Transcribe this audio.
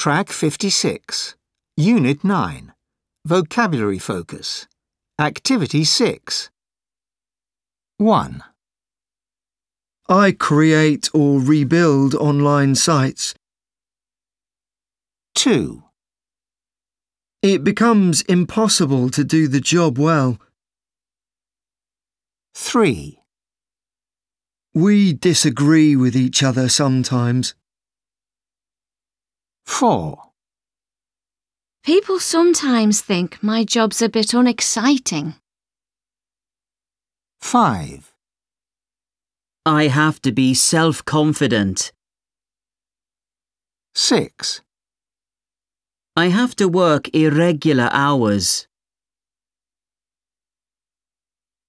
Track 56. Unit 9. Vocabulary Focus. Activity 6. 1. I create or rebuild online sites. 2. It becomes impossible to do the job well. 3. We disagree with each other sometimes. 4. People sometimes think my job's a bit unexciting. 5. I have to be self-confident. 6. I have to work irregular hours.